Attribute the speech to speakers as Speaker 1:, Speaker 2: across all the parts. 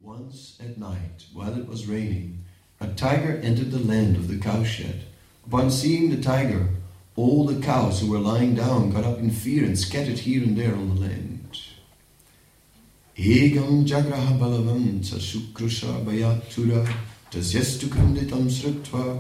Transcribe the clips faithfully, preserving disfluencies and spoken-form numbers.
Speaker 1: Once at night, while it was raining, a tiger entered the land of the cowshed. Upon seeing the tiger, all the cows who were lying down got up in fear and scattered here and there on the land. Egam jagraha balavam sasukrusha bayatura tasyastu kanditam srutva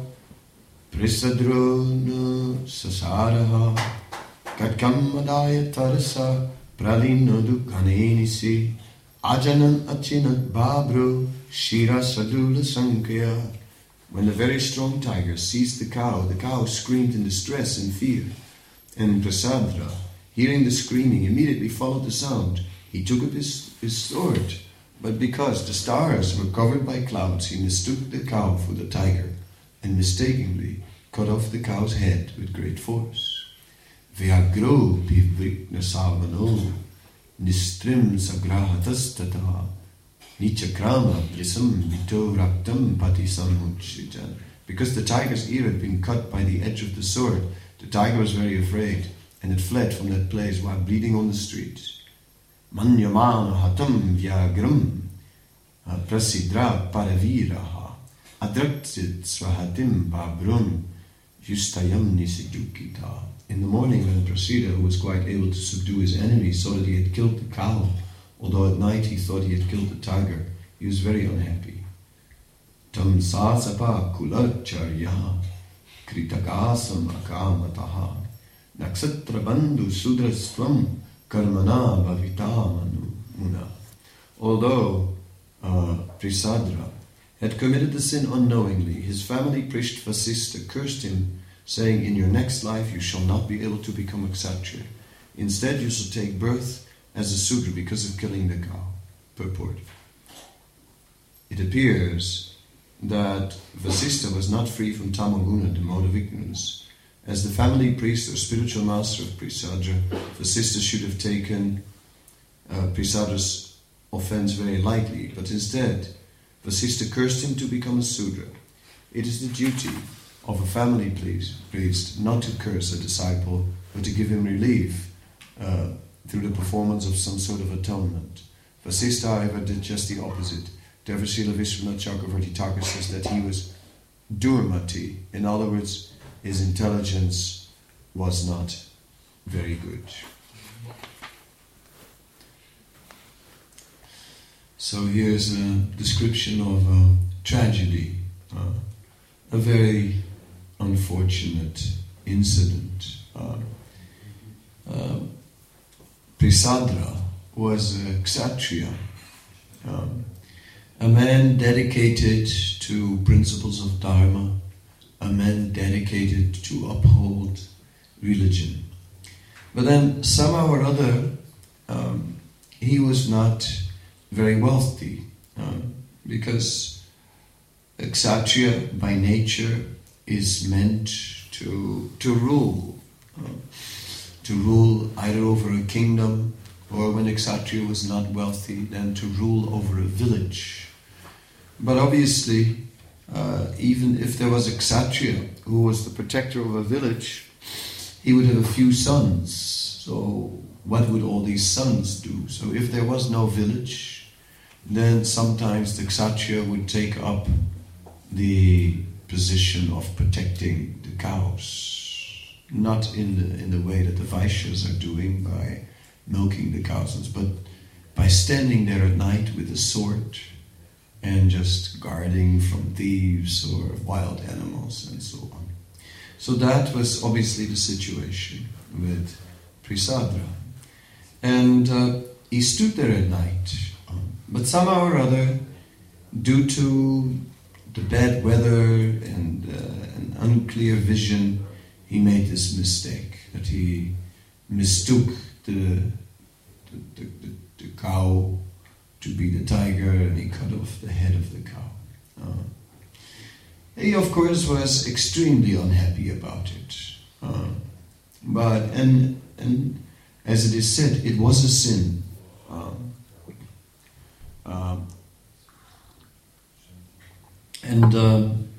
Speaker 1: prisadrona sasaraha katkam madaya tarasa pralino dukhanenisi ajanan achinat babro shira sadula sankya. When the very strong tiger seized the cow, the cow screamed in distress and fear. And Prasadra, hearing the screaming, immediately followed the sound. He took up his, his sword, but because the stars were covered by clouds, he mistook the cow for the tiger, and mistakenly cut off the cow's head with great force. Vyagro pivrikna salvano nistrim sagrahatastata nichakrama brisam vito raktam patisamhuchijan. Because the tiger's ear had been cut by the edge of the sword, the tiger was very afraid, and it fled from that place while bleeding on the street. Manyamana hatam vyagram prasidra paraviraha adraktit swahatim babrum justayam nisijukita. In the morning, when Prasida, who was quite able to subdue his enemy, saw that he had killed the cow, although at night he thought he had killed the tiger, he was very unhappy. Tam sasapa kulacharya kritakasam akamataha naksatra bandhu sudrasvam karmana bhavitamanu muna. Although uh, Prisadra had committed the sin unknowingly, his family priest Vasista cursed him, saying, "In your next life you shall not be able to become a kshatriya. Instead you shall take birth as a Sudra because of killing the cow." Purport. It appears that Vasista was not free from tamoguna, the mode of ignorance. As the family priest or spiritual master of Prisadra, Vasista should have taken uh, Prisadra's offense very lightly, but instead Vasista cursed him to become a Sudra. It is the duty of a family priest not to curse a disciple, but to give him relief uh, through the performance of some sort of atonement. Vasista, however, did just the opposite. Devasila Vishwanath Chakravarti Thakur says that he was durmati. In other words, his intelligence was not very good. So here's a description of a tragedy, uh, a very unfortunate incident. Uh, uh, Prisadra was a kshatriya, um, a man dedicated to principles of dharma, a man dedicated to uphold religion. But then somehow or other, um, he was not very wealthy, um, because a kshatriya by nature is meant to to rule, uh, to rule either over a kingdom, or when a kshatriya was not wealthy, then to rule over a village. But obviously, uh, even if there was a kshatriya who was the protector of a village, he would have a few sons. So what would all these sons do? So if there was no village, then sometimes the kshatriya would take up the position of protecting the cows, not in the in the way that the Vaishyas are doing by milking the cows, but by standing there at night with a sword and just guarding from thieves or wild animals and so on. So that was obviously the situation with Prisadra. And uh, he stood there at night, um, but somehow or other, due to the bad weather and uh, an unclear vision, he made this mistake, that he mistook the the, the, the the cow to be the tiger, and he cut off the head of the cow. Uh, he, of course, was extremely unhappy about it. Uh, but and and as it is said, it was a sin. Uh, uh, And um,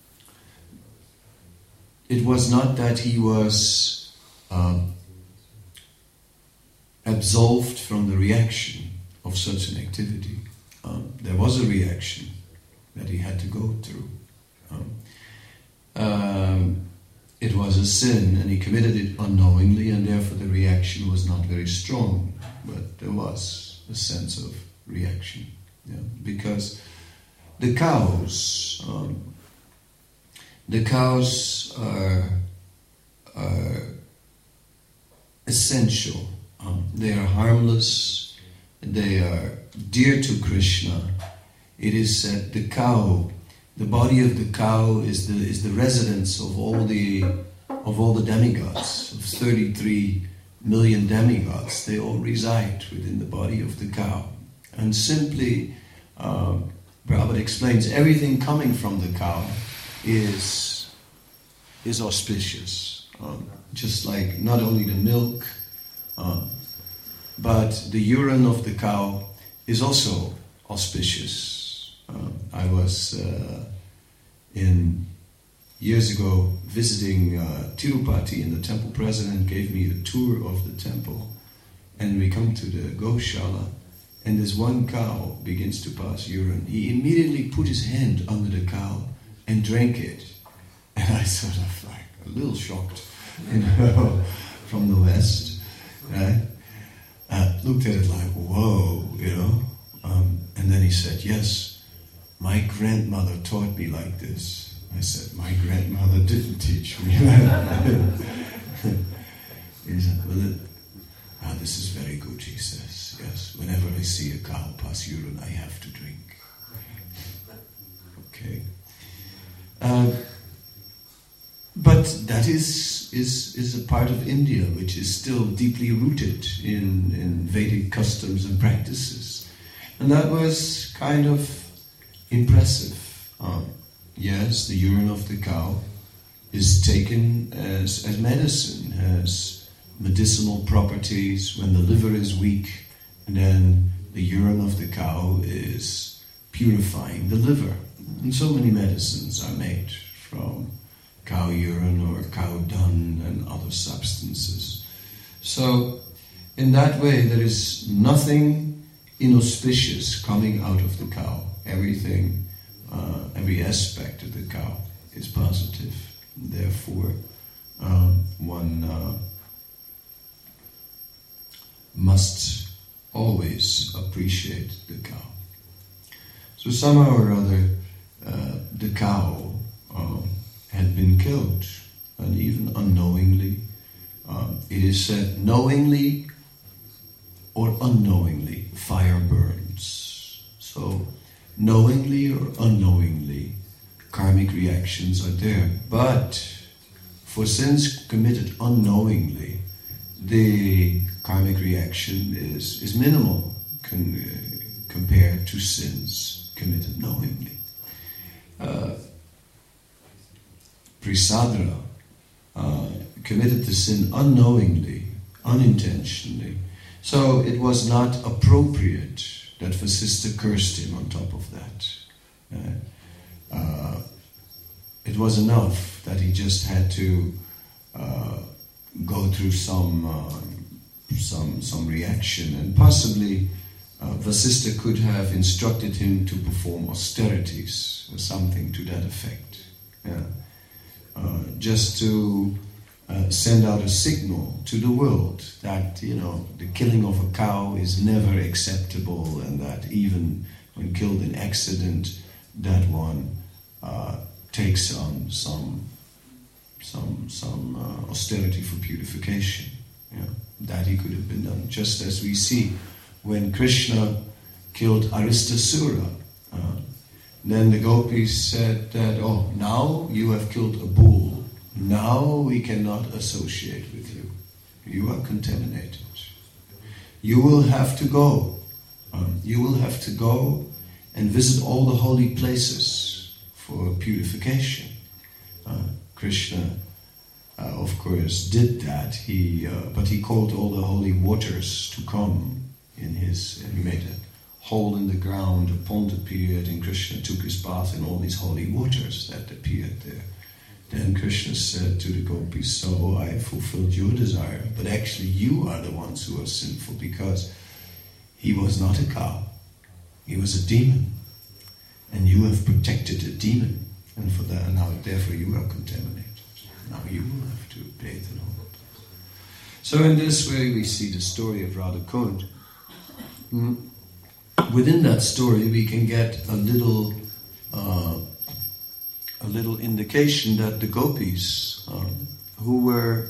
Speaker 1: it was not that he was uh, absolved from the reaction of such an activity. um, there was a reaction that he had to go through. Um, um, it was a sin, and he committed it unknowingly, and therefore the reaction was not very strong. But there was a sense of reaction, yeah, because the cows, um, the cows are, are essential. Um, they are harmless. They are dear to Krishna. It is said the cow, the body of the cow is the is the residence of all the of all the demigods, of thirty-three million demigods. They all reside within the body of the cow. And simply, uh, Prabhupada explains, everything coming from the cow is is auspicious. Um, just like not only the milk, um, but the urine of the cow is also auspicious. Uh, I was uh, in years ago visiting uh, Tirupati, and the temple president gave me a tour of the temple, and we come to the Goshala, and this one cow begins to pass urine. He immediately put his hand under the cow and drank it, and I sort of like a little shocked, you know, from the West, right? I looked at it like, whoa, you know. Um, and then he said, yes, my grandmother taught me like this. I said, my grandmother didn't teach me. He said, well, it, ah, this is very good, he says. Yes, whenever I see a cow pass urine, I have to drink. Okay. Uh, but that is, is, is a part of India which is still deeply rooted in, in Vedic customs and practices. And that was kind of impressive. Um, yes, the urine of the cow is taken as, as medicine, has medicinal properties when the liver is weak, and then the urine of the cow is purifying the liver. And so many medicines are made from cow urine or cow dung and other substances. So, in that way, there is nothing inauspicious coming out of the cow. Everything, uh, every aspect of the cow is positive. Therefore, um, one uh, must always appreciate the cow. So somehow or other, uh, the cow um, had been killed, and even unknowingly. Um, it is said, knowingly or unknowingly, fire burns. So, knowingly or unknowingly, karmic reactions are there. But for sins committed unknowingly, the karmic reaction is, is minimal con, uh, compared to sins committed knowingly. Uh, Prisadra uh, committed the sin unknowingly, unintentionally. So it was not appropriate that Vasistha cursed him on top of that. Uh, uh, it was enough that he just had to uh, go through some uh, some some reaction, and possibly uh, Vasistha could have instructed him to perform austerities or something to that effect. Yeah. Uh, just to uh, send out a signal to the world that, you know, the killing of a cow is never acceptable, and that even when killed in accident, that one uh, takes on some some some uh, austerity for purification. Yeah, that he could have been done, just as we see when Krishna killed Aristasura. Uh, Then the gopis said that, oh, now you have killed a bull. Now we cannot associate with you. You are contaminated. You will have to go. Um, you will have to go and visit all the holy places for purification. Uh, Krishna, uh, of course, did that. He, uh, but he called all the holy waters to come in his. He made a hole in the ground, a pond appeared, and Krishna took his bath in all these holy waters that appeared there. Then Krishna said to the gopis, so I fulfilled your desire, but actually you are the ones who are sinful, because he was not a cow. he was a demon. And you have protected a demon. And for that, now therefore you are contaminated. Now you will have to bathe in all. So in this way we see the story of Radha Kund. Mm. Within that story we can get a little uh, a little indication that the gopis um, who were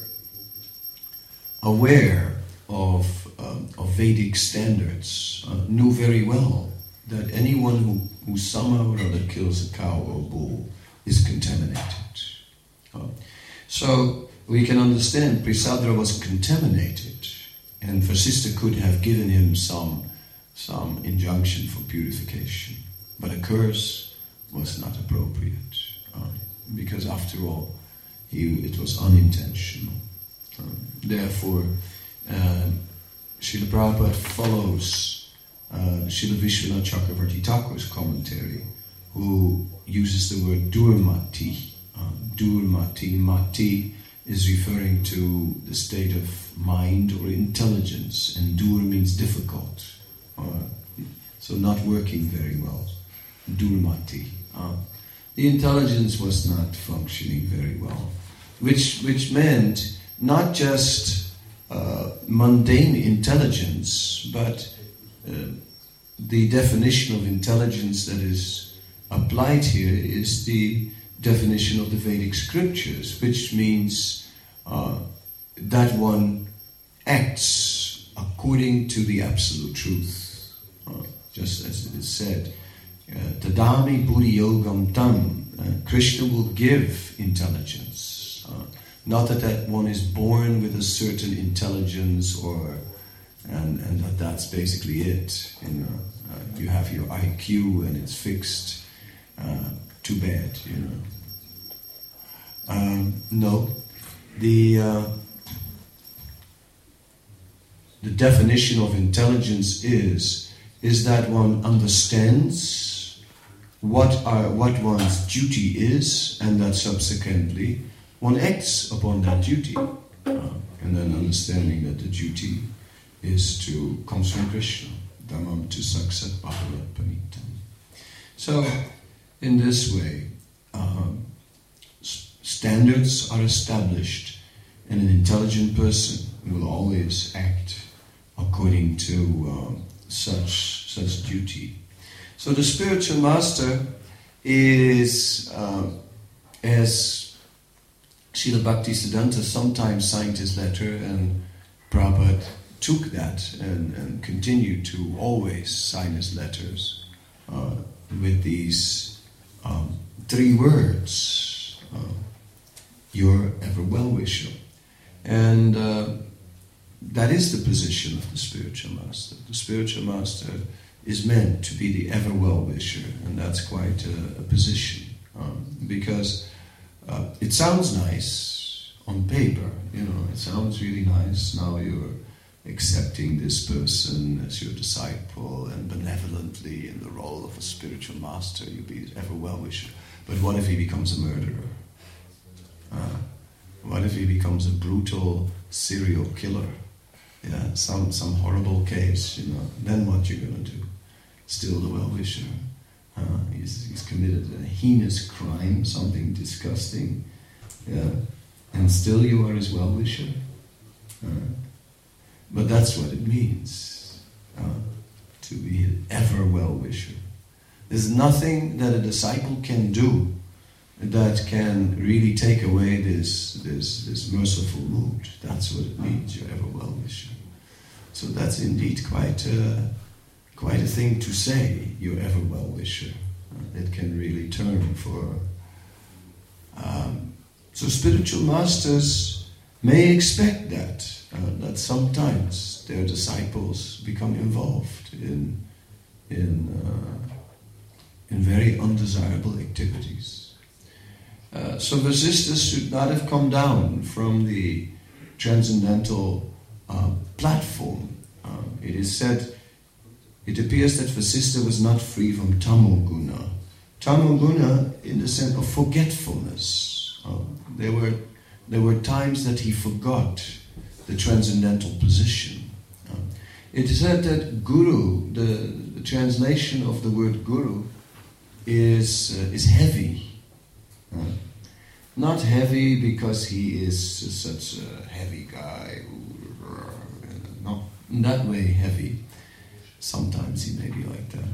Speaker 1: aware of, um, of Vedic standards uh, knew very well that anyone who, who somehow or other kills a cow or bull is contaminated. Uh, so we can understand Brisadra was contaminated, and Vasistha could have given him some, some injunction for purification. But a curse was not appropriate, uh, because after all, he, it was unintentional. Uh, therefore, uh, Srila Prabhupada follows Uh, Srila Vishwanath Chakravarti Thakur's commentary, who uses the word durmati. Uh, durmati, mati is referring to the state of mind or intelligence, and dur means difficult, uh, so not working very well. Durmati. Uh, the intelligence was not functioning very well, which which meant not just uh, mundane intelligence, but Uh, the definition of intelligence that is applied here is the definition of the Vedic scriptures, which means uh, that one acts according to the absolute truth. Uh, just as it is said, Tadami Buddhi Yogam Tam, uh, Krishna will give intelligence. Uh, not that that one is born with a certain intelligence or And, and that that's basically it. You know, uh, you have your I Q and it's fixed. Uh, too bad, you know. Um, no, the uh, the definition of intelligence is is that one understands what are what one's duty is, and that subsequently one acts upon that duty, uh, and then understanding that the duty is to comes from Krishna, Dhammam tu saksat bhagavat panitam. So, in this way, um, standards are established, and an intelligent person will always act according to um, such such duty. So, the spiritual master is, uh, as Srila Bhaktisiddhanta sometimes signed his letter, and Prabhupada took that and, and continued to always sign his letters uh, with these um, three words, uh, your ever well-wisher. And uh, that is the position of the spiritual master. The spiritual master is meant to be the ever well-wisher, and that's quite a, a position, um, because uh, it sounds nice on paper, you know, it sounds really nice. Now you're accepting this person as your disciple, and benevolently in the role of a spiritual master, you be ever well-wisher. But what if he becomes a murderer? Uh, what if he becomes a brutal serial killer? Yeah, some some horrible case, you know. Then what you're going to do? Still the well-wisher. Uh, he's, he's committed a heinous crime, something disgusting. Yeah, and still you are his well-wisher. Uh, But that's what it means, uh, to be an ever well-wisher. There's nothing that a disciple can do that can really take away this, this, this merciful mood. That's what it means, you're ever well-wisher. So that's indeed quite a, quite a thing to say, you're ever well-wisher. Uh, it can really turn for... Um, so spiritual masters may expect that. Uh, that sometimes their disciples become involved in in uh, in very undesirable activities. Uh, so Vasistha should not have come down from the transcendental uh, platform. Uh, it is said, it appears that Vasistha was not free from tamoguna. Tamoguna in the sense of forgetfulness. Uh, there were there were times that he forgot the transcendental position. Uh, it is said that Guru, the, the translation of the word guru is uh, is heavy. Uh, not heavy because he is such a heavy guy, not in that way heavy. Sometimes he may be like that.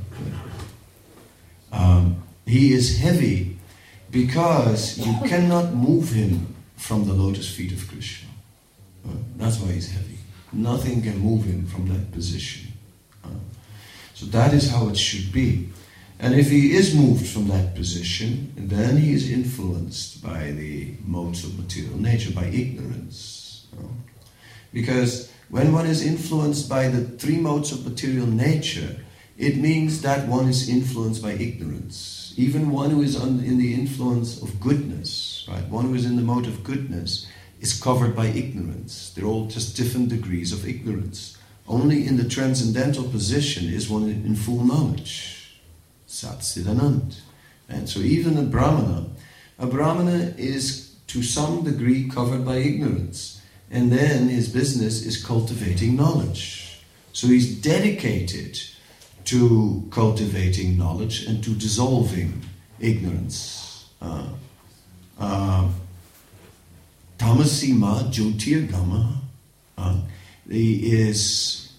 Speaker 1: But, um, he is heavy because you cannot move him from the lotus feet of Krishna. Uh, that's why he's heavy. Nothing can move him from that position. Uh, so that is how it should be. And if he is moved from that position, then he is influenced by the modes of material nature, by ignorance. Uh, because when one is influenced by the three modes of material nature, it means that one is influenced by ignorance. Even one who is on, in the influence of goodness, right? One who is in the mode of goodness is covered by ignorance. They're all just different degrees of ignorance. Only in the transcendental position is one in full knowledge. Sat Chit Anand. And so even a Brahmana, a Brahmana is to some degree covered by ignorance. And then his business is cultivating knowledge. So he's dedicated to cultivating knowledge and to dissolving ignorance. Uh, uh, Tamasima Jyotirgama. Uh, he is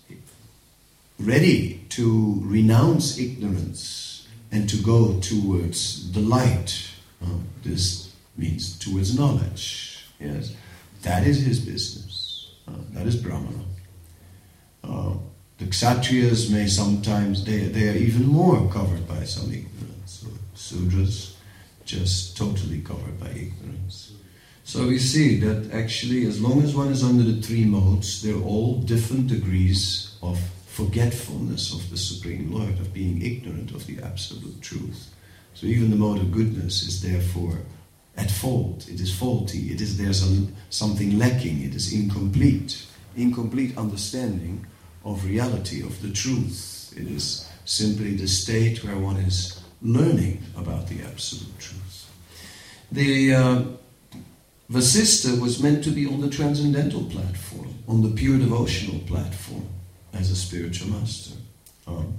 Speaker 1: ready to renounce ignorance and to go towards the light. Uh, this means towards knowledge. Yes, that is his business. Uh, that is Brahmana. Uh, the Kshatriyas may sometimes, they, they are even more covered by some ignorance. So Sudras just totally covered by ignorance. So we see that actually as long as one is under the three modes, they're all different degrees of forgetfulness of the Supreme Lord, of being ignorant of the absolute truth. So even the mode of goodness is therefore at fault. It is faulty. It is there's a, something lacking. It is incomplete. Incomplete understanding of reality, of the truth. It is simply the state where one is learning about the absolute truth. The uh, Vasistha was meant to be on the transcendental platform, on the pure devotional platform, as a spiritual master. Um,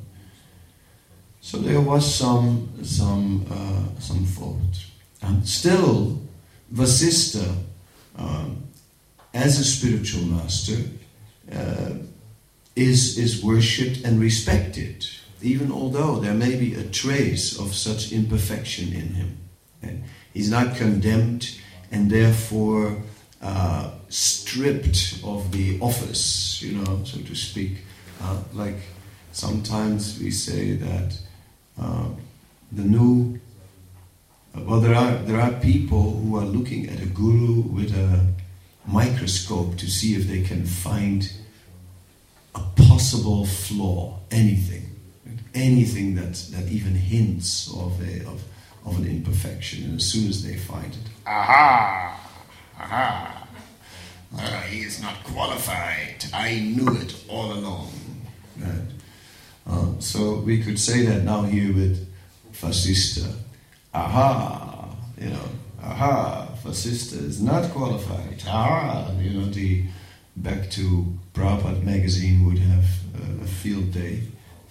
Speaker 1: so there was some some uh, some fault. And still, Vasistha, um, as a spiritual master, uh, is is worshipped and respected, even although there may be a trace of such imperfection in him. And he's not condemned and therefore uh, stripped of the office, you know, so to speak. Uh, like sometimes we say that uh, the new, uh, well, there are there are people who are looking at a guru with a microscope to see if they can find a possible flaw, anything, anything that that even hints of a of of an imperfection, and as soon as they find it, aha, aha, uh, he is not qualified. I knew it all along. Right? Uh, so we could say that now here with Vasistha. Aha, you know, aha, Vasistha is not qualified. Aha, you know, the back to Prabhupada magazine would have uh, a field day.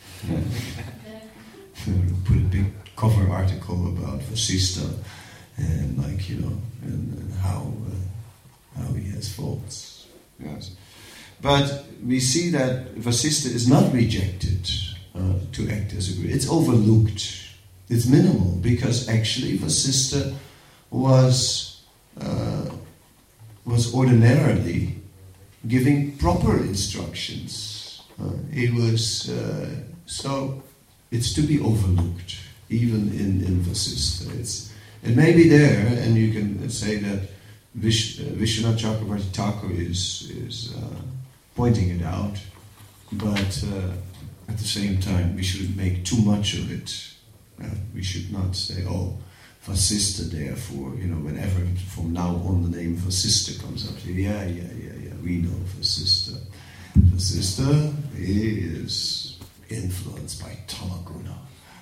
Speaker 1: Put a big cover article about Vasistha and, like, you know, and, and how uh, how he has faults. Yes, but we see that Vasistha is not rejected uh, to act as a guru. It's overlooked. It's minimal because actually Vasistha was uh, was ordinarily giving proper instructions. Uh, he was uh, so. It's to be overlooked, even in, in Vasistha. It's, it may be there, and you can say that Vish, uh, Vishwanath Chakravarti Thakur is, is uh, pointing it out, but uh, at the same time, we shouldn't make too much of it. Uh, we should not say, oh, Vasistha, therefore, you know, whenever from now on the name Vasistha comes up, say, yeah, yeah, yeah, yeah, we know Vasistha. Vasistha is influenced by Tamaguna.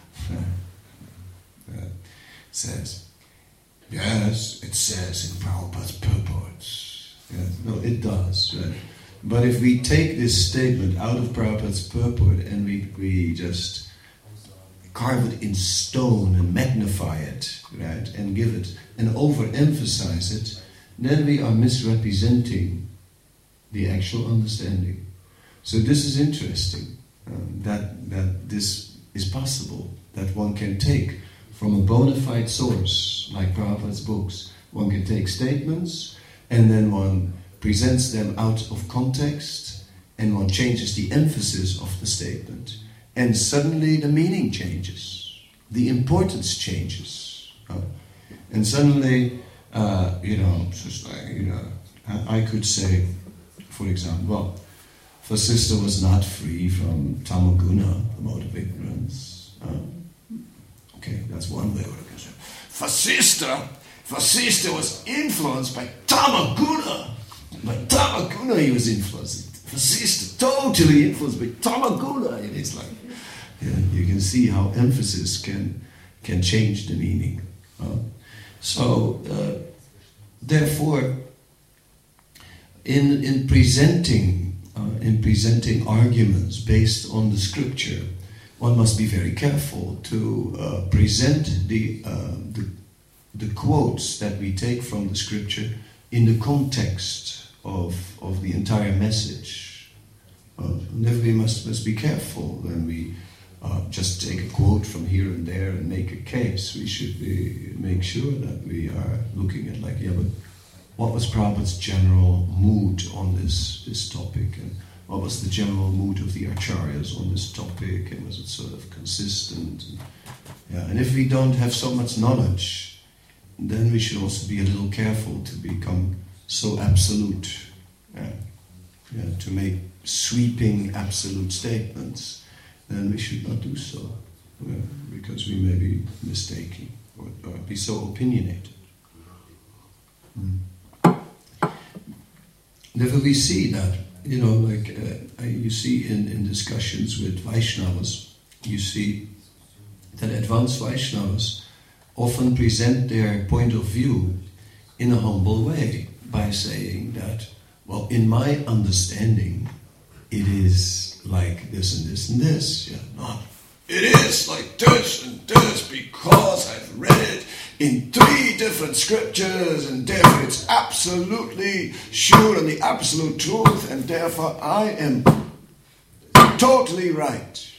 Speaker 1: Uh, says, yes, it says in Prabhupada's purports. Yes, no, it does. Right? But if we take this statement out of Prabhupada's purport and we, we just carve it in stone and magnify it, right, and give it, and overemphasize it, then we are misrepresenting the actual understanding. So this is interesting, um, that, that this is possible, that one can take from a bona fide source, like Prabhupada's books, one can take statements, and then one presents them out of context, and one changes the emphasis of the statement, and suddenly the meaning changes, the importance changes, uh, and suddenly, uh, you know, just like, you know, I, I could say, for example, well, Vasistha was not free from tamaguna, the mode of ignorance. Uh, okay, that's one way of looking at it. Vasistha, Vasistha was influenced by tamaguna. By tamaguna he was influenced. Vasistha totally influenced by tamaguna. It is like, yeah, you can see how emphasis can can change the meaning. Uh, so, uh, therefore, in in presenting uh, in presenting arguments based on the scripture, one must be very careful to uh, present the, uh, the the quotes that we take from the scripture in the context of of the entire message. Uh, never we must must be careful when we uh, just take a quote from here and there and make a case. We should be, make sure that we are looking at like, yeah, but what was Prabhupada's general mood on this this topic, and what was the general mood of the acharyas on this topic, and was it sort of consistent? And, yeah, and if we don't have so much knowledge, then we should also be a little careful to become so absolute, yeah, yeah, to make sweeping absolute statements. Then we should not do so, yeah, because we may be mistaken or, or be so opinionated. Mm. Therefore we see that, you know, like uh, you see in, in discussions with Vaishnavas, you see that advanced Vaishnavas often present their point of view in a humble way by saying that, well, in my understanding, it is like this and this and this. Yeah, not, it is like this and this because I've read it in three different scriptures, and therefore it's absolutely sure and the absolute truth, and therefore I am totally right.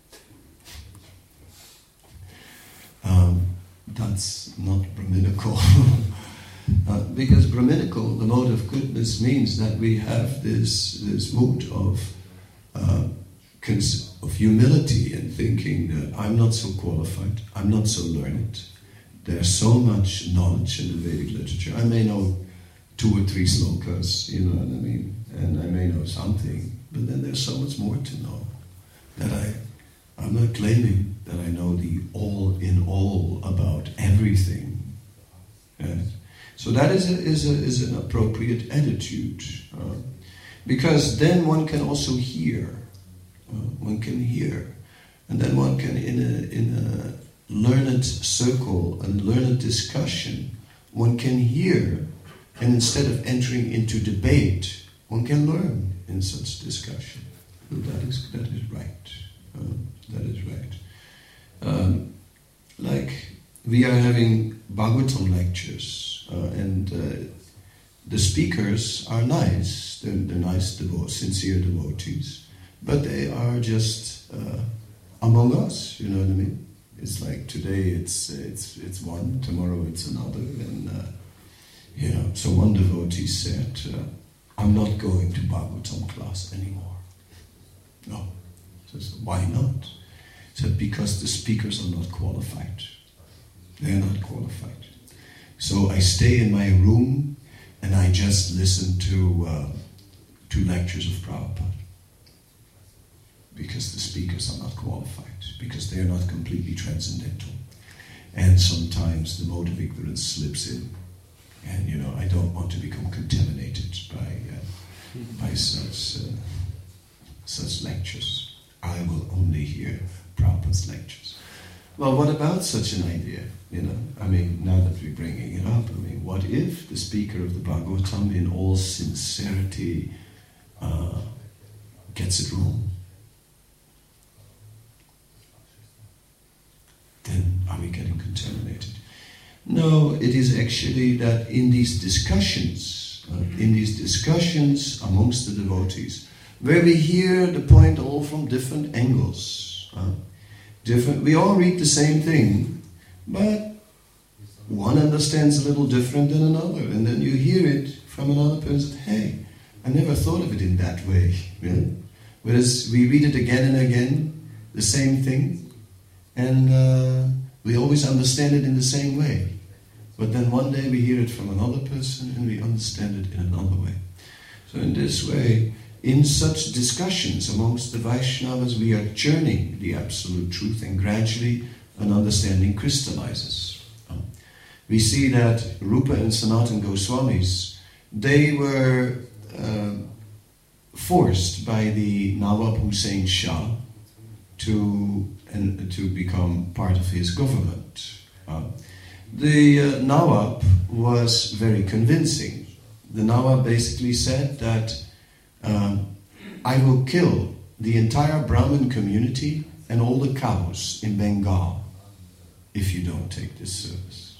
Speaker 1: Um, that's not Brahminical. uh, because Brahminical, the mode of goodness, means that we have this this mood of uh, cons- of humility and thinking that I'm not so qualified, I'm not so learned. There's so much knowledge in the Vedic literature. I may know two or three slokas, you know what I mean, and I may know something, but then there's so much more to know that I, I'm not claiming that I know the all in all about everything. Yes. So that is a, is a, is an appropriate attitude, uh, because then one can also hear, uh, one can hear, and then one can in a in a learned circle and learned discussion, one can hear, and instead of entering into debate, one can learn in such discussion. So that is that is right. Um, that is right. Um, like we are having Bhagavatam lectures, uh, and uh, the speakers are nice. They're, they're nice, devo- sincere devotees, but they are just uh, among us. You know what I mean? It's like today it's it's it's one, tomorrow it's another, and uh, you know. So one devotee said, uh, "I'm not going to Bhagavatam class anymore." No, so I said, why not? He said, because the speakers are not qualified. They are not qualified. So I stay in my room and I just listen to uh, to lectures of Prabhupada. Because the speakers are not qualified, because they are not completely transcendental. And sometimes the mode of ignorance slips in. And, you know, I don't want to become contaminated by uh, by such, uh, such lectures. I will only hear Prabhupada's lectures. Well, what about such an idea? You know, I mean, now that we're bringing it up, I mean, what if the speaker of the Bhagavatam in all sincerity uh, gets it wrong, then are we getting contaminated? No, it is actually that in these discussions, uh, in these discussions amongst the devotees, where we hear the point all from different angles, uh, different. We all read the same thing, but one understands a little different than another, and then you hear it from another person. Hey, I never thought of it in that way. Yeah? Whereas we read it again and again, the same thing, and uh, we always understand it in the same way. But then one day we hear it from another person and we understand it in another way. So in this way, in such discussions amongst the Vaishnavas, we are churning the absolute truth, and gradually an understanding crystallizes. We see that Rupa and Sanatana Goswamis, they were uh, forced by the Nawab Hussain Shah to, and, to become part of his government. Uh, the uh, Nawab was very convincing. The Nawab basically said that um, I will kill the entire Brahmin community and all the cows in Bengal if you don't take this service.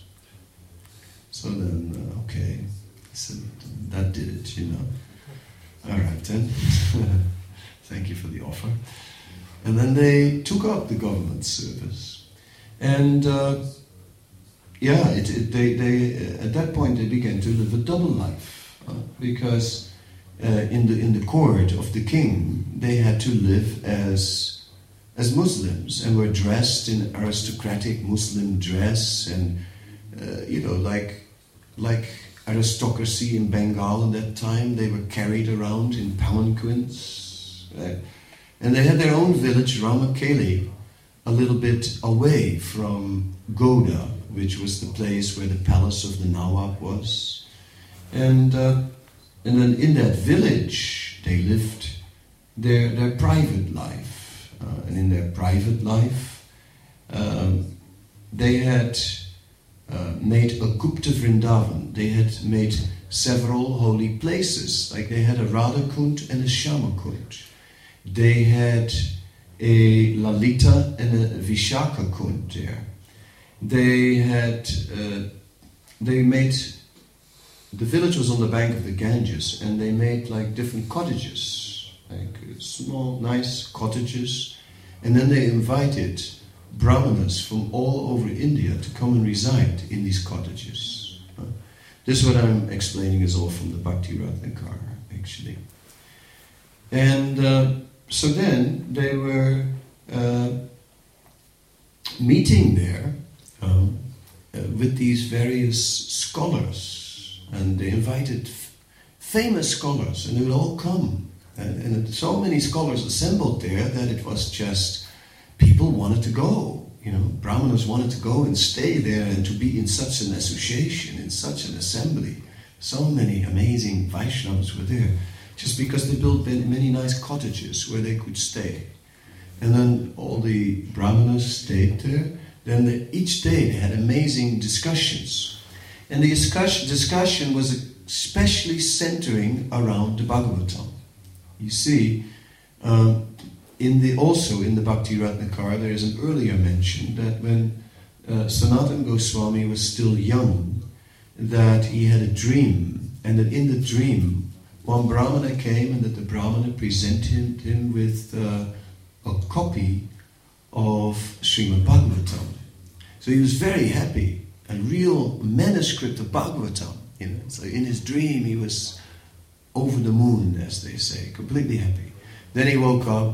Speaker 1: So then, uh, okay, so that did it, you know. All right then, thank you for the offer. And then they took up the government service, and uh, yeah, it, it, they they uh, at that point they began to live a double life uh, because uh, in the in the court of the king they had to live as as Muslims and were dressed in aristocratic Muslim dress, and uh, you know like like aristocracy in Bengal in that time, they were carried around in palanquins, right? And they had their own village, Ramakeli, a little bit away from Goda, which was the place where the palace of the Nawab was. And uh, and then in that village, they lived their their private life. Uh, and in their private life, um, they had uh, made a Gupta Vrindavan. They had made several holy places, like they had a Radhakund and a Shyamakund. They had a Lalita and a Vishaka Kund there. They had, uh, they made, the village was on the bank of the Ganges, and they made like different cottages, like small, nice cottages, and then they invited Brahmanas from all over India to come and reside in these cottages. Uh, this what I'm explaining is all from the Bhakti Ratnakara, actually. And uh, so then they were uh, meeting there um, uh, with these various scholars, and they invited f- famous scholars, and they would all come. And, and so many scholars assembled there that it was just, people wanted to go. You know, Brahmanas wanted to go and stay there and to be in such an association, in such an assembly. So many amazing Vaishnavas were there, just because they built many nice cottages where they could stay. And then all the Brahmanas stayed there. Then they, each day they had amazing discussions. And the discussion, discussion was especially centering around the Bhagavatam. You see, um, in the also in the Bhakti Ratnakara, there is an earlier mention that when uh, Sanatana Goswami was still young, that he had a dream, and that in the dream, one Brahmana came, and that the Brahmana presented him with uh, a copy of Srimad Bhagavatam. So he was very happy, a real manuscript of Bhagavatam. You know, so in his dream he was over the moon, as they say, completely happy. Then he woke up.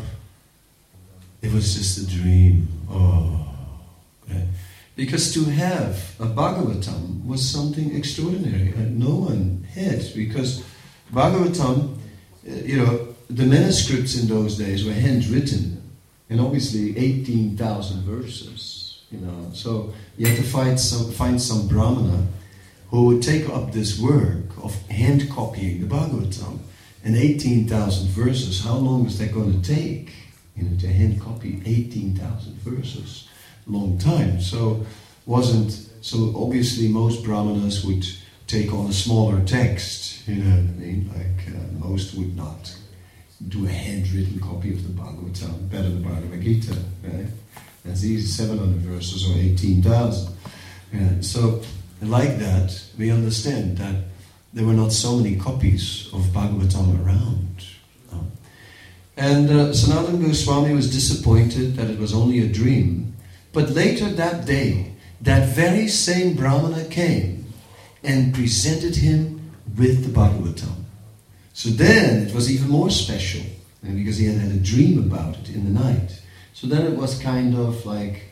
Speaker 1: It was just a dream. Oh, right? Because to have a Bhagavatam was something extraordinary, and no one had, because Bhagavatam, you know, the manuscripts in those days were handwritten, and obviously eighteen thousand verses, you know. So you had to find some find some Brahmana who would take up this work of hand copying the Bhagavatam, and eighteen thousand verses. How long is that going to take? You know, to hand copy eighteen thousand verses, long time. So wasn't so obviously most Brahmanas would take on a smaller text. You know what I mean? Like uh, most would not. do a handwritten copy of the Bhagavatam, better the Bhagavad Gita, right? That's easy, seven hundred verses or eighteen thousand. Yeah. So, like that, we understand that there were not so many copies of Bhagavatam around. No. And uh, Sanatana Goswami was disappointed that it was only a dream. But later that day, that very same Brahmana came and presented him with the Bhagavatam. So then it was even more special, because he had had a dream about it in the night. So then it was kind of like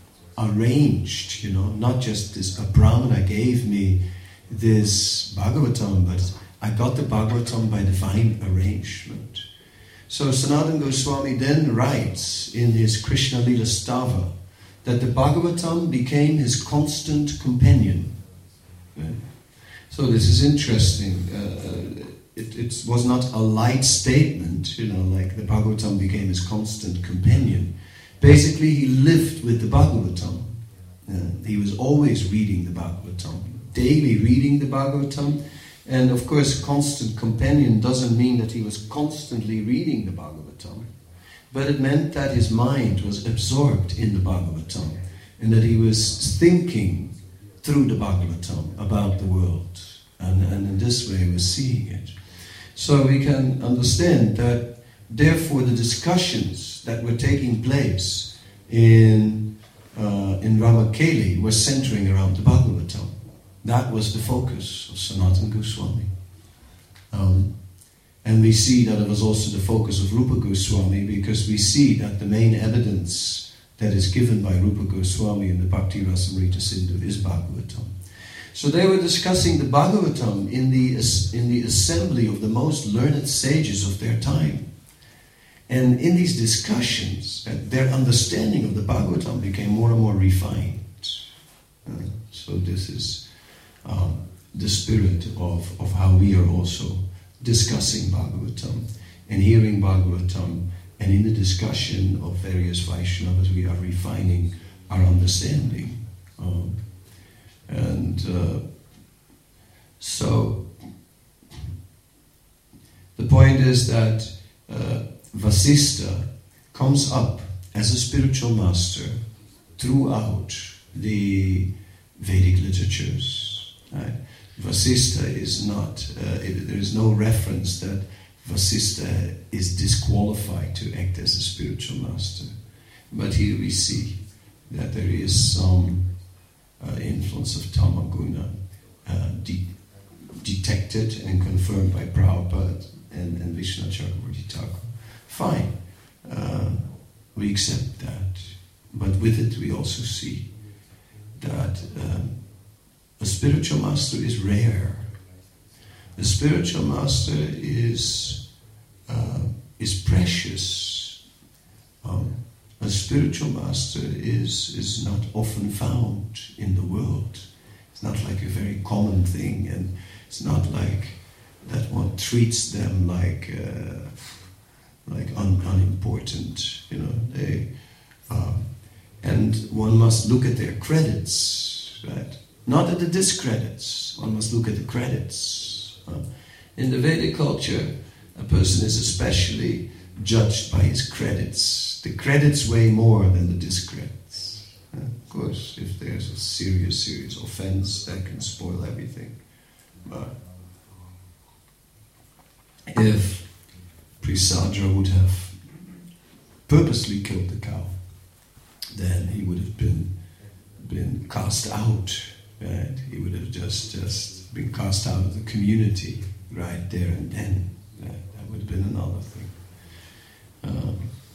Speaker 1: arranged, you know, not just this, a Brahmana gave me this Bhagavatam, but I got the Bhagavatam by divine arrangement. So Sanatana Goswami then writes in his Krishna Lila Stava that the Bhagavatam became his constant companion. Okay? So this is interesting. Uh, it, it was not a light statement, you know, like the Bhagavatam became his constant companion. Basically, he lived with the Bhagavatam. Uh, he was always reading the Bhagavatam, daily reading the Bhagavatam. And of course, constant companion doesn't mean that he was constantly reading the Bhagavatam, but it meant that his mind was absorbed in the Bhagavatam and that he was thinking through the Bhagavatam about the world, and, and in this way he was seeing it. So we can understand that therefore the discussions that were taking place in uh, in Ramakeli were centering around the Bhagavatam. That was the focus of Sanatana Goswami. Um, and we see that it was also the focus of Rupa Goswami, because we see that the main evidence that is given by Rupa Goswami in the Bhakti Rasamrita Sindhu is Bhagavatam. So they were discussing the Bhagavatam in the, in the assembly of the most learned sages of their time. And in these discussions, uh, their understanding of the Bhagavatam became more and more refined. Uh, so this is um, the spirit of, of how we are also discussing Bhagavatam and hearing Bhagavatam, and in the discussion of various Vaishnavas we are refining our understanding. Um, and uh, so the point is that uh, Vasistha comes up as a spiritual master throughout the Vedic literatures. Right? Vasistha is not, uh, it, there is no reference that Vasistha is disqualified to act as a spiritual master. But here we see that there is some uh, influence of Tamaguna uh, de- detected and confirmed by Prabhupada and, and Vishnu Chakravarti Thakur. Fine, uh, we accept that. But with it we also see that um, a spiritual master is rare. A spiritual master is uh, is precious. Um, a spiritual master is is not often found in the world. It's not like a very common thing, and it's not like that one treats them like uh, like un, unimportant. You know, they um, and one must look at their credits, right? Not at the discredits. One must look at the credits. Uh, in the Vedic culture, a person is especially judged by his credits. The credits weigh more than the discredits. Uh, of course, if there's a serious, serious offense, that can spoil everything. But if Prisadra would have purposely killed the cow, then he would have been been cast out. Right? He would have just, just been cast out of the community right there and then. Right? That would have been another thing. Um,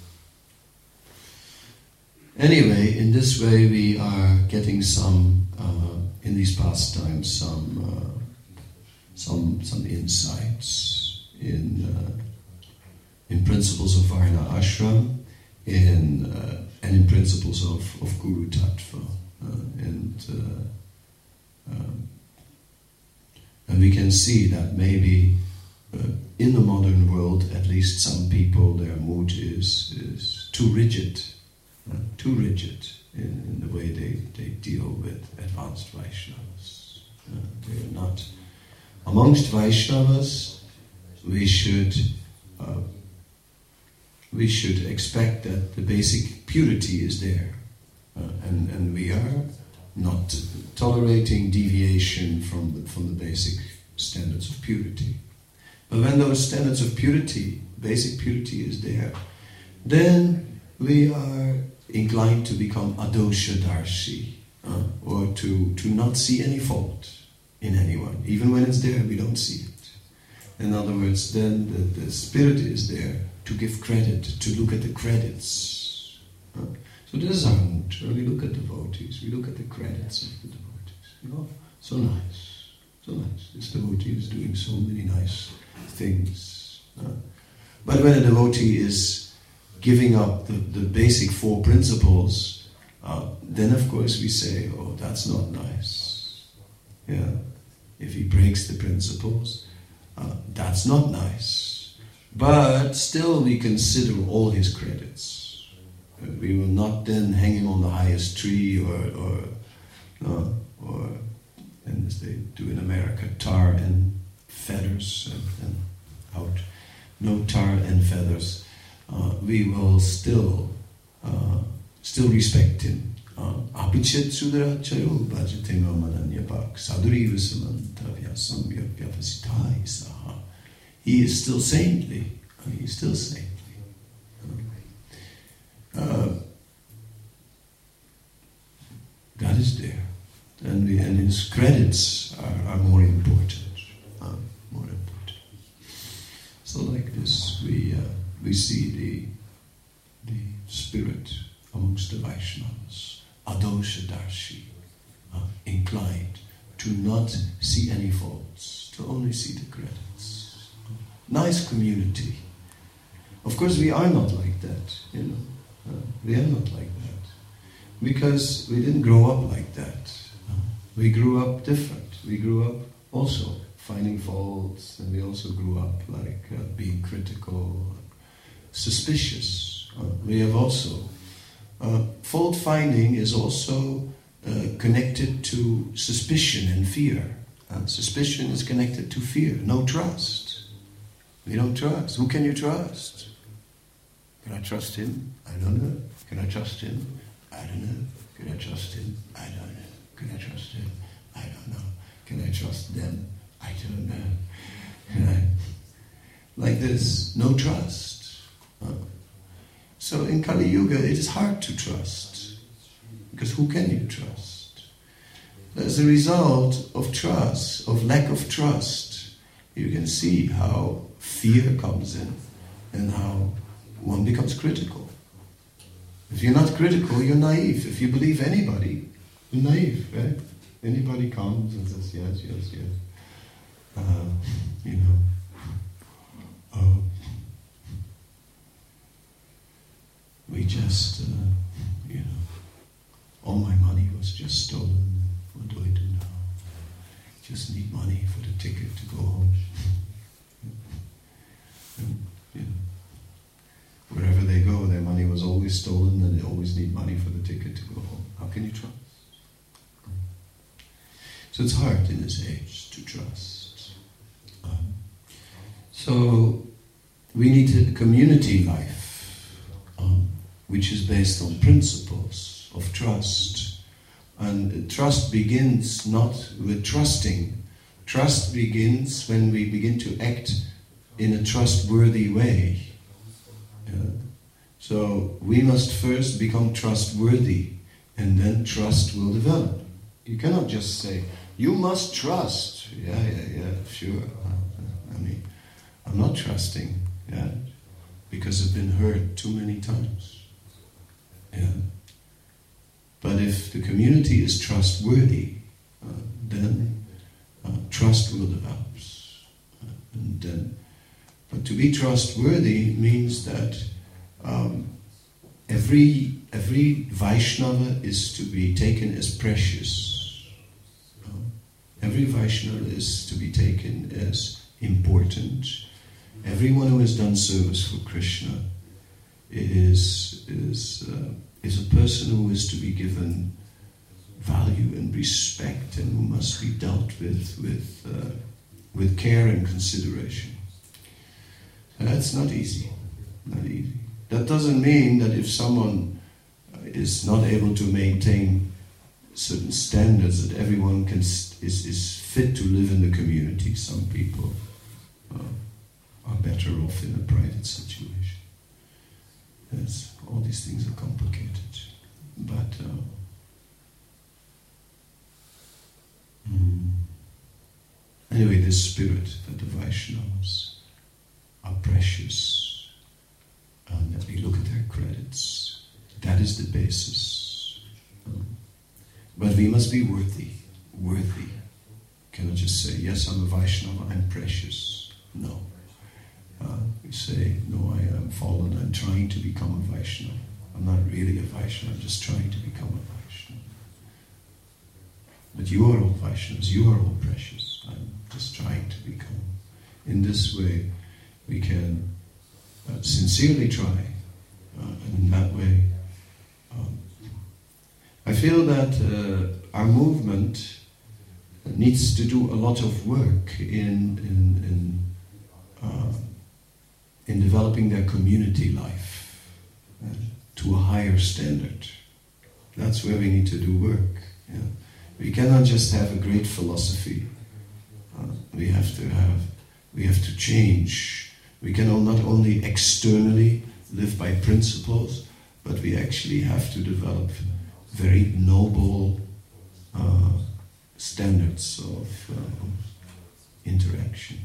Speaker 1: anyway, in this way we are getting some, uh, in these pastimes, some uh, some some insights in uh, in principles of Varna Ashram, in uh, and in principles of, of Guru Tattva. Uh, and uh, Um, and we can see that maybe uh, in the modern world, at least some people, their mood is is too rigid, uh, too rigid in, in the way they, they deal with advanced Vaishnavas. Uh, they are not. Amongst Vaishnavas, we should uh, we should expect that the basic purity is there. Uh, and, and we are not tolerating deviation from the, from the basic standards of purity. But when those standards of purity, basic purity is there, then we are inclined to become adosha darshi, uh, or to, to not see any fault in anyone. Even when it's there, we don't see it. In other words, then the, the spirit is there to give credit, to look at the credits. Uh, so this is our mood. We look at devotees, we look at the credits of the devotees. You know, so nice, so nice. This devotee is doing so many nice things. Uh, but when a devotee is giving up the, the basic four principles, uh, then of course we say, oh, that's not nice. Yeah, if he breaks the principles, uh, that's not nice. But still we consider all his credits. Uh, we will not then hang him on the highest tree or, or, uh, or and as they do in America, tar and feathers and, and out. No tar and feathers. Uh, we will still uh, still respect him. Apichet sudra chayo bhajate mamananyapak saduri visamantavya samyak vyapasitai saha. He is still saintly. He is still saintly. Uh, that is there. And, we, and his credits are, are more important. Uh, more important. So like this, we uh, we see the the spirit amongst the Vaishnavas, adosha darshi, uh, inclined to not see any faults, to only see the credits. Nice community. Of course, we are not like that. You know, uh, we are not like that because we didn't grow up like that. Uh, we grew up different. We grew up also finding faults, and we also grew up like uh, being critical, suspicious. Uh, we have also uh, fault finding is also uh, connected to suspicion and fear. Uh, suspicion is connected to fear, no trust. We don't trust. Who can you trust? Can I trust him? I don't know. Can I trust him? I don't know. Can I trust him? I don't know. Can I trust him? I don't know. Can I trust them? I don't know. Can I? Like this, no trust. Uh, so in Kali Yuga, it is hard to trust. Because who can you trust? As a result of trust, of lack of trust, you can see how fear comes in and how one becomes critical. If you're not critical, you're naive. If you believe anybody, you're naive, right? Anybody comes and says, yes, yes, yes. Uh, you know, oh, we just, uh, you know, all my money was just stolen. What do I do now? Just need money for the ticket to go home. And, you know, wherever they go, their money was always stolen, and they always need money for the ticket to go home. How can you trust? So it's hard in this age to trust. Um, so we need a community life, um, which is based on principles of trust. And trust begins not with trusting. Trust begins when we begin to act in a trustworthy way. Yeah. So we must first become trustworthy, and then trust will develop. You cannot just say, you must trust. Yeah, yeah, yeah, sure. I mean, I'm not trusting, yeah, because I've been hurt too many times. Yeah. But if the community is trustworthy, uh, then uh, trust will develop. Uh, and then, but to be trustworthy means that um, every every Vaishnava is to be taken as precious. Every Vaishnava is to be taken as important. Everyone who has done service for Krishna is is uh, is a person who is to be given value and respect, and who must be dealt with with uh, with care and consideration. And that's not easy, not easy. that doesn't mean that if someone is not able to maintain certain standards, that everyone can is, is fit to live in the community. Some people uh, are better off in a private situation. Yes, all these things are complicated. But uh, mm, anyway, this spirit that the Vaishnavas are precious, and that we look at their credits, that is the basis. Um, but we must be worthy, worthy. Cannot just say, yes, I'm a Vaishnava, I'm precious. No. Uh, we say, no, I am fallen, I'm trying to become a Vaishnava. I'm not really a Vaishnava, I'm just trying to become a Vaishnava. But you are all Vaishnavas, you are all precious. I'm just trying to become. In this way, we can uh, sincerely try. Uh, and in that way, um, I feel that uh, our movement needs to do a lot of work in in in, uh, in developing their community life uh, to a higher standard. That's where we need to do work. Yeah. We cannot just have a great philosophy. Uh, we have to have, we have to change. We can not only externally live by principles, but we actually have to develop very noble uh, standards of uh, interaction.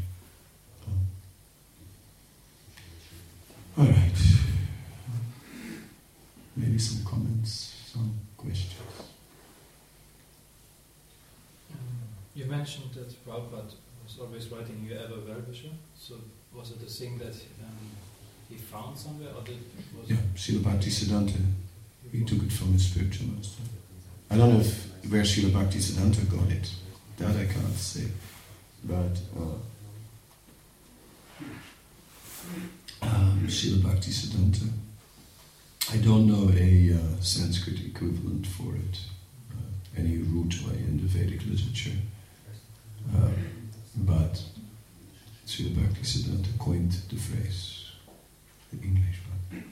Speaker 1: All right. Maybe some comments, some questions.
Speaker 2: Um, you mentioned that Prabhupada was always writing "You ever well-wisher." So was it a thing that um, he found somewhere, or did was
Speaker 1: yeah, Srila Bhaktisiddhanta. He took it from his spiritual master. I don't know if where Srila Bhaktisiddhanta got it. That I can't say. But uh, um, Srila Bhaktisiddhanta, I don't know a uh, Sanskrit equivalent for it. Uh, any root in the Vedic literature. Uh, but Srila Bhaktisiddhanta coined the phrase, the English one.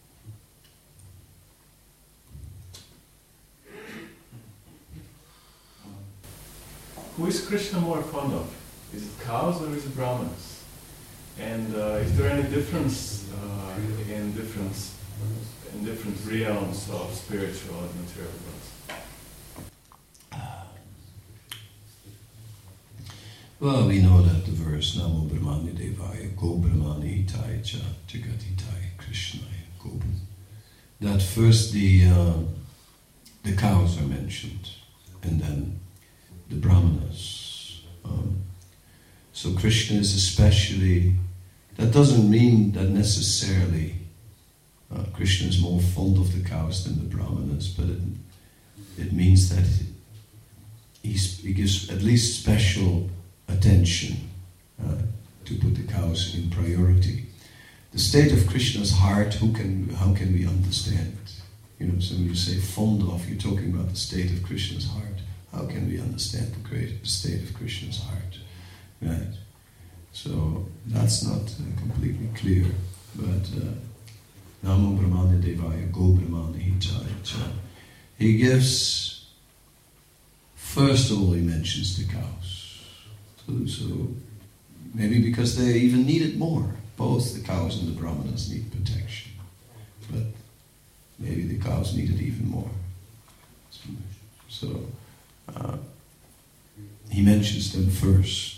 Speaker 3: Who is Krishna more fond of? Is it cows or is it Brahmanas? And uh, is there any difference uh, in different in different realms of spiritual and material worlds?
Speaker 1: Well, we know that the verse Namo Brahmani Devaya Go Brahmani Hitaya Cha Jagatitaya Krishnaya Go. That first the uh, the cows are mentioned, and then the Brahmanas. Um, so Krishna is especially. That doesn't mean that necessarily uh, Krishna is more fond of the cows than the Brahmanas, but it it means that he, he gives at least special attention uh, to put the cows in priority. The state of Krishna's heart, who can how can we understand? You know, so when you say fond of, you're talking about the state of Krishna's heart. How can we understand the great the state of Krishna's heart? Right? So that's not uh, completely clear. But Namo Brahmani Devaya Go Brahmani Hitaya Cha. He gives, first of all, he mentions the cows. So, so maybe because they even need it more. Both the cows and the Brahmanas need protection. But maybe the cows need it even more. So uh, he mentions them first.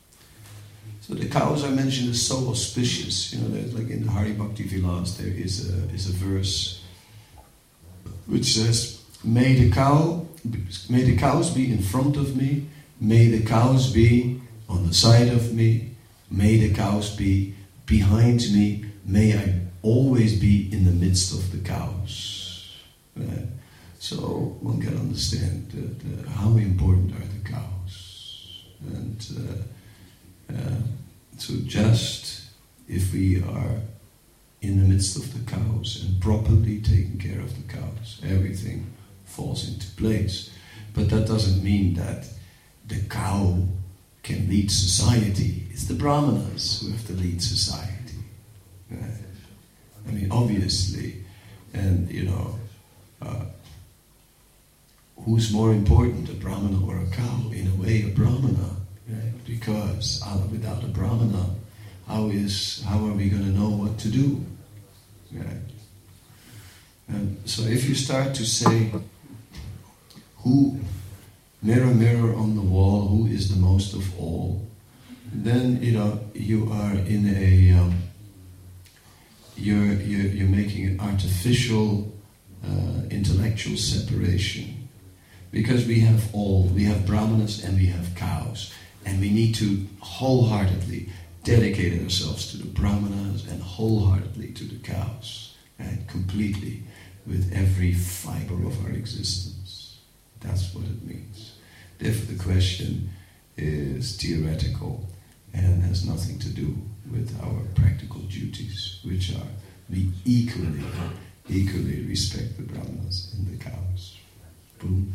Speaker 1: So the cows are mentioned as so auspicious. You know, there's like in the Hari Bhakti Vilas, there is a is a verse which says, "May the cow, may the cows be in front of me. May the cows be on the side of me. May the cows be behind me. May I always be in the midst of the cows." Right? So one can understand that, uh, how important are the cows, and. Uh, Uh, so just if we are in the midst of the cows and properly taking care of the cows, everything falls into place. But that doesn't mean that the cow can lead society. It's the Brahmanas who have to lead society. Right? I mean, obviously, and you know, uh, who's more important, a Brahmana or a cow? In a way, a Brahmana, right? Because uh, without a Brahmana, how is how are we going to know what to do, right? And so, if you start to say, "Who, mirror, mirror on the wall, who is the most of all?" then you know you are in a um, you're, you're you're making an artificial uh, intellectual separation, because we have all we have brahmanas and we have cows, and we need to wholeheartedly dedicate ourselves to the brahmanas and wholeheartedly to the cows, and completely with every fiber of our existence. That's what it means. Therefore, the question is theoretical and has nothing to do with our practical duties, which are we equally, equally respect the brahmanas and the cows. Boom.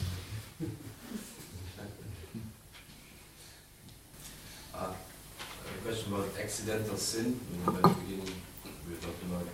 Speaker 4: Uh, a question about accidental sin. At the beginning, we were talking about,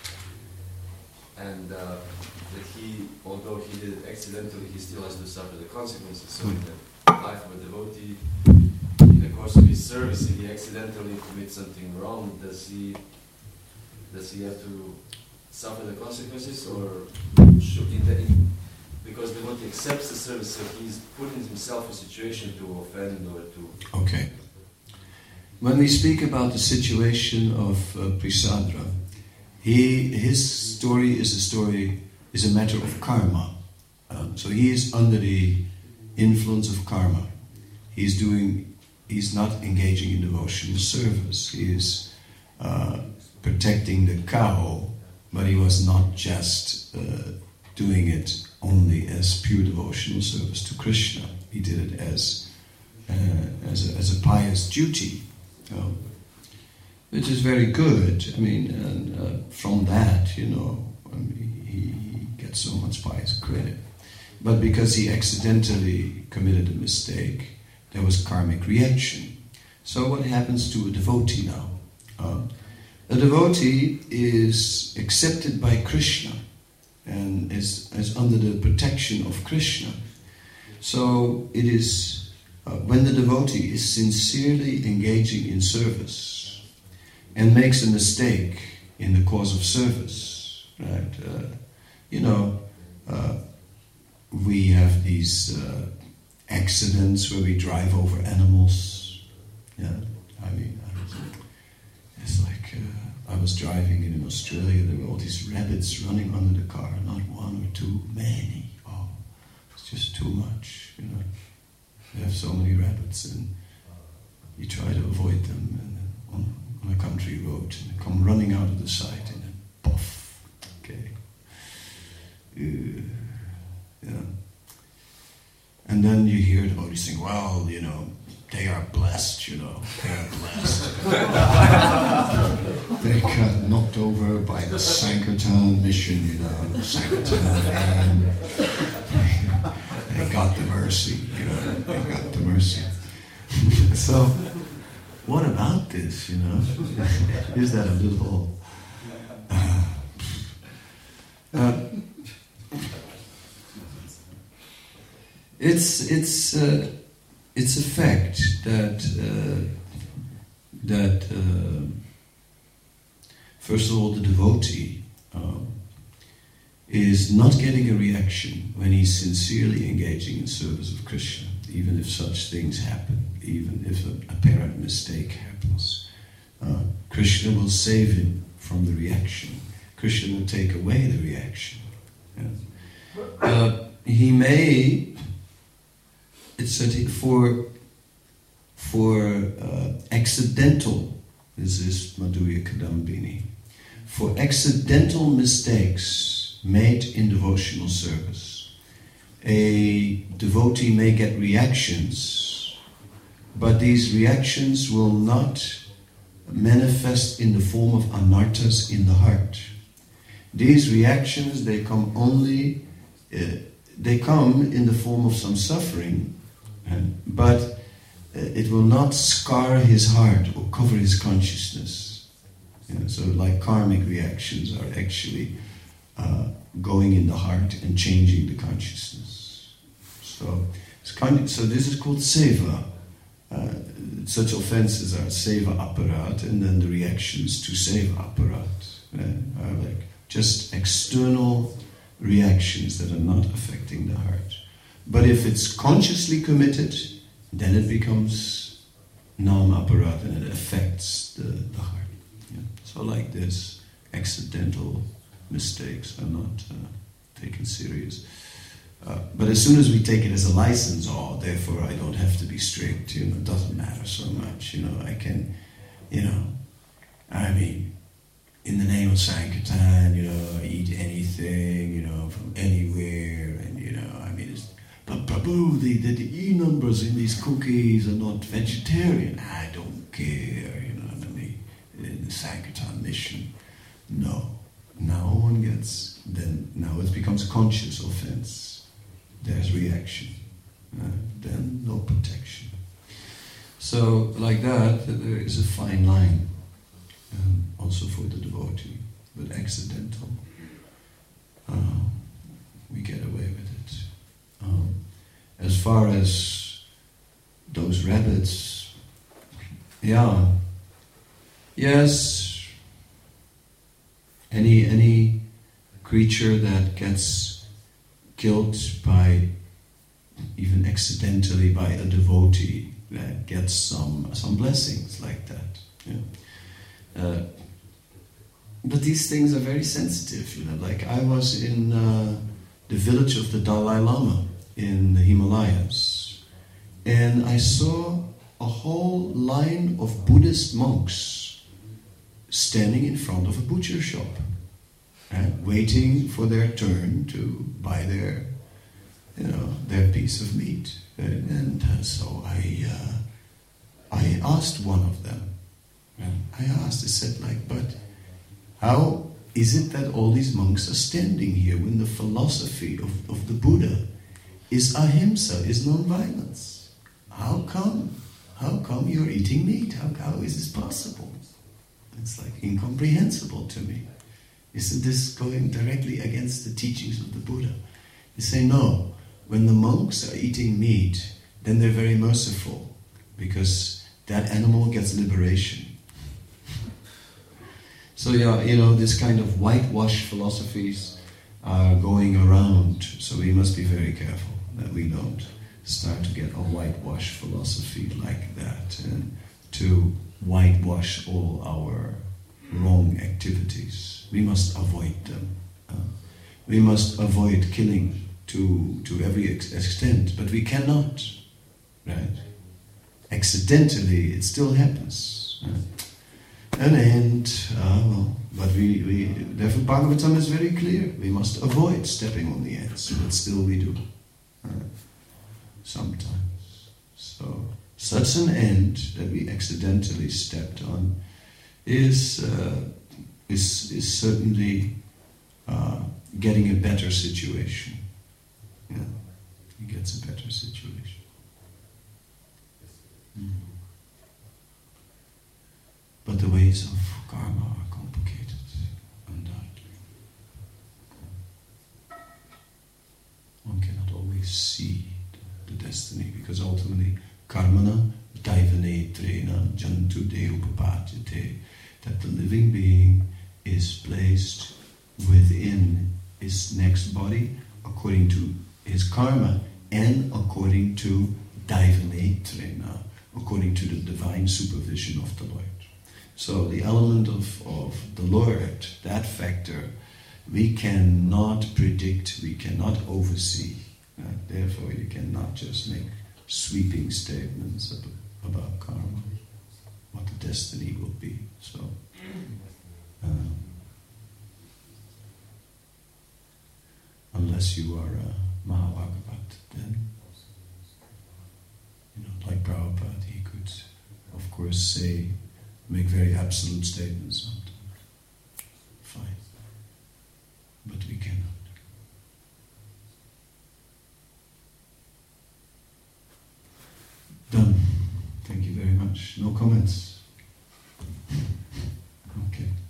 Speaker 4: and uh, that he, although he did it accidentally, he still has to suffer the consequences. So, in the life of a devotee, in the course of his service, if he accidentally commits something wrong, does he does he have to suffer the consequences, or should he? In, because the devotee accepts the service, so he's putting himself in a situation to offend or to.
Speaker 1: Okay. When we speak about the situation of uh, Prisadra, he his story is a story is a matter of karma. Um, so he is under the influence of karma. He's doing. He's not engaging in devotional service. He is uh, protecting the cow, but he was not just uh, doing it only as pure devotional service to Krishna. He did it as uh, as, a, as a pious duty, um, which is very good. I mean, and uh, from that, you know, I mean, he gets so much pious credit. But because he accidentally committed a mistake, there was karmic reaction. So what happens to a devotee now? Uh, a devotee is accepted by Krishna and is, is under the protection of Krishna. So it is, uh, when the devotee is sincerely engaging in service and makes a mistake in the course of service, right? Uh, you know, uh, we have these uh, accidents where we drive over animals. Yeah, I mean, I was, it's like uh, I was driving in Australia. There were all these rabbits running under the car. Not one or two, many. Oh, it's just too much. You know, we have so many rabbits, and you try to avoid them. And on, on a country road, and they come running out of the sight, and then puff. Okay. Uh, yeah. And then you hear the devotees saying, well, you know, they are blessed, you know, they are blessed. They got knocked over by the Sankirtan mission, you know, Sankirtan, and they got the mercy, you know, they got the mercy. So, what about this, you know? Is that a little... Uh, uh, It's it's uh, it's a fact that uh, that uh, first of all the devotee uh, is not getting a reaction when he's sincerely engaging in service of Krishna, even if such things happen, even if an apparent mistake happens. Uh, Krishna will save him from the reaction. Krishna will take away the reaction. Yeah. Uh, he may. It said for for uh, accidental, this is Madhurya Kadambini, for accidental mistakes made in devotional service, a devotee may get reactions, but these reactions will not manifest in the form of anarthas in the heart. These reactions, they come only, uh, they come in the form of some suffering, but uh, it will not scar his heart or cover his consciousness. You know, so like karmic reactions are actually uh, going in the heart and changing the consciousness. So, it's kind of, so this is called seva. Uh, such offenses are seva aparat, and then the reactions to seva aparat uh, are like just external reactions that are not affecting the heart. But if it's consciously committed, then it becomes nam aparat and it affects the, the heart. Yeah. So like this, accidental mistakes are not uh, taken serious. Uh, but as soon as we take it as a license, oh, therefore I don't have to be strict, you know, it doesn't matter so much, you know, I can, you know, I mean, in the name of Sankirtan, you know, I eat anything, you know, from anywhere, and, you know, I mean, it's, but Prabhu, the, the, the E numbers in these cookies are not vegetarian. I don't care, you know what I mean, in the Sankirtan mission. No. Now one gets, then, now it becomes conscious offense. There's reaction, uh, then no protection. So, like that, there is a fine line, um, also for the devotee, but accidental. Uh, we get away with it. Um, as far as those rabbits, yeah, yes, any any creature that gets killed by, even accidentally by a devotee, that gets some some blessings like that. Yeah. Uh, but these things are very sensitive, you know. Like I was in uh, the village of the Dalai Lama in the Himalayas, and I saw a whole line of Buddhist monks standing in front of a butcher shop. And waiting for their turn to buy their, you know, their piece of meat. And, and uh, so I, uh, I asked one of them. And I asked, I said, like, but how is it that all these monks are standing here when the philosophy of, of the Buddha is ahimsa, is non-violence? How come? How come you're eating meat? How, how is this possible? It's like incomprehensible to me. Isn't this going directly against the teachings of the Buddha? You say, no, when the monks are eating meat, then they're very merciful, because that animal gets liberation. So yeah, you know, this kind of whitewash philosophies are going around, so we must be very careful that we don't start to get a whitewash philosophy like that, and to whitewash all our wrong activities. We must avoid them. Uh, we must avoid killing to to every ex- extent, but we cannot, right? Accidentally, it still happens. Right? And, and uh, well, but we, we therefore Bhagavatam is very clear. We must avoid stepping on the ants, but still we do. Right? Sometimes. So, such an ant that we accidentally stepped on is uh, is is certainly uh, getting a better situation. Yeah, he gets a better situation. Mm. But the ways of karma are complicated, undoubtedly. One cannot always see the, the destiny, because ultimately karmana daivane trena jantu de upapajate, that the living being is placed within his next body according to his karma and according to daivane trena, according to the divine supervision of the Lord. So the element of, of the Lord, that factor, we cannot predict, we cannot oversee. Uh, therefore you cannot just make sweeping statements about, about karma, what the destiny will be. So, um, unless you are a Mahabhagavat, then, you know, like Prabhupada, he could, of course, say, make very absolute statements on them. Fine. But we cannot. Done. Thank you very much. No comments? Okay.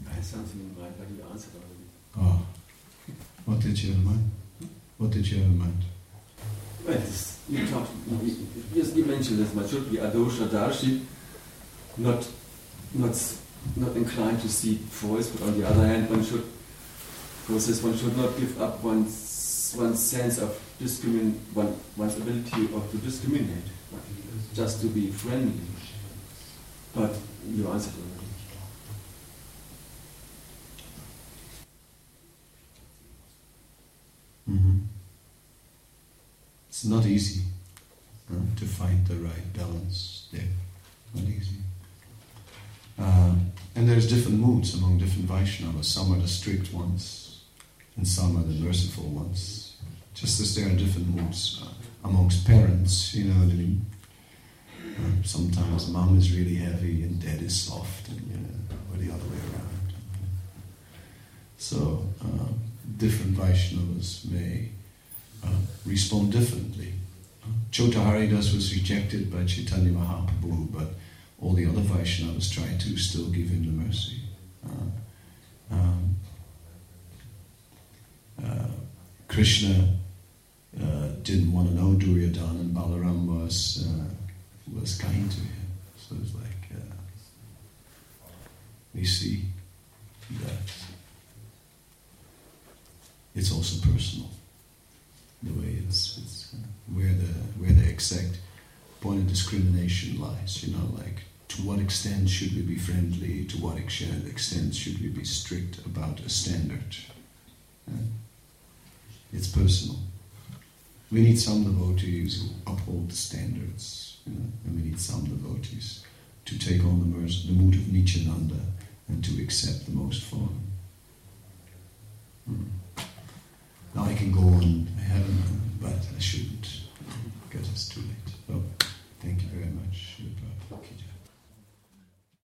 Speaker 3: answered already.
Speaker 1: Oh, what did you have in mind? What did you have in mind?
Speaker 5: Well, this, you, talked, you, you, you mentioned that one should be adosha darshi, not, not, not inclined to see voice, but on the other hand, one should process. One should not give up one's one's sense of discrimin, one, one's ability of to discriminate, just to be friendly. But you answered already.
Speaker 1: Mm-hmm. It's not easy uh, to find the right balance there. Not easy. Uh, and there's different moods among different Vaishnavas. Some are the strict ones, and some are the merciful ones. Just as there are different moods uh, amongst parents, you know what I mean? Uh, sometimes mom is really heavy and dad is soft, and you know, or the other way around. So uh, different Vaishnavas may uh, respond differently. Uh, Chota Haridas was rejected by Chaitanya Mahaprabhu, but all the other Vaishnavas tried to still give him the mercy. Uh, um, uh, Krishna uh, didn't want to know Duryodhana, and Balaram was uh, was kind to him. So it's like uh, we see that it's also personal. The way it's, it's uh, where the where the exact point of discrimination lies. You know, like to what extent should we be friendly? To what extent extent should we be strict about a standard? Uh, it's personal. We need some devotees who uphold the standards, you know, and we need some devotees to take on the, mercy, the mood of Nityananda and to accept the most form. Hmm. Now I can go on, I haven't, but I shouldn't, because it's too late. So, thank you very much.